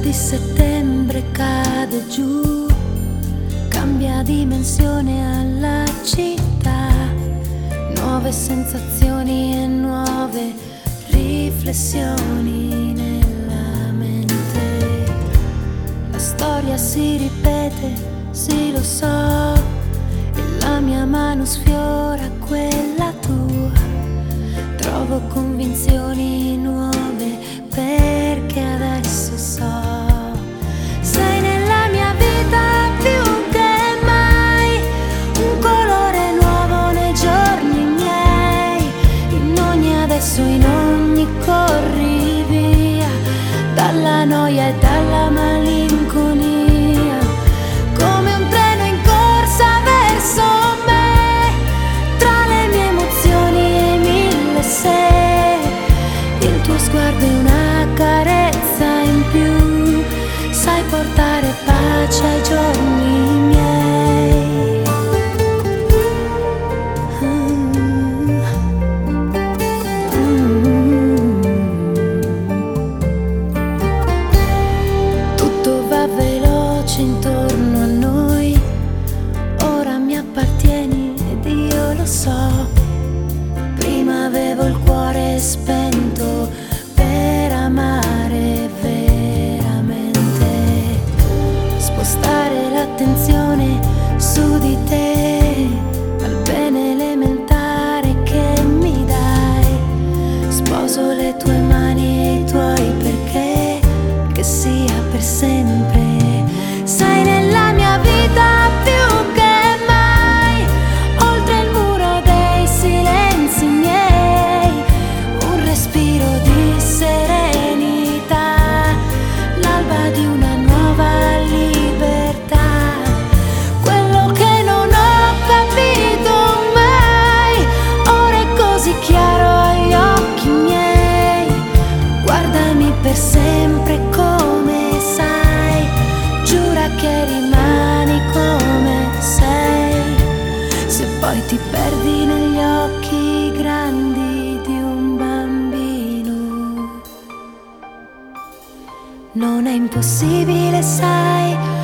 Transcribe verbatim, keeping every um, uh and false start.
di settembre cade giù, cambia dimensione alla città, nuove sensazioni e nuove riflessioni nella mente. La storia si ripete, sì lo so, e la mia mano sfiora quella tua. Trovo convinzioni nuove perché adesso so, sei nella mia vita più che mai, un colore nuovo nei giorni miei, in ogni adesso, in ogni corrivia, dalla noia e dalla malinconia, come un treno in corsa verso me, tra le mie emozioni e mille se, il tuo sguardo è una carezza in più, sai portare pace ai giorni miei. Mm. Mm. Tutto va veloce intorno a noi, ora mi appartieni ed io lo so. Prima avevo il cuore spento per amare veramente, spostare l'attenzione su di te, al bene elementare che mi dai. Sposo le tue mani e i tuoi perché, che sia per sempre. Sei nella mia vita più che mai, oltre il muro dei silenzi miei, un respiro di serenità, l'alba di una nuova libertà. Quello che non ho capito mai, ora è così chiaro agli occhi miei. Guardami per sempre come sai, giura che rimani come sei, se poi ti perdi negli occhi grandi di un bambino. Non è impossibile, sai,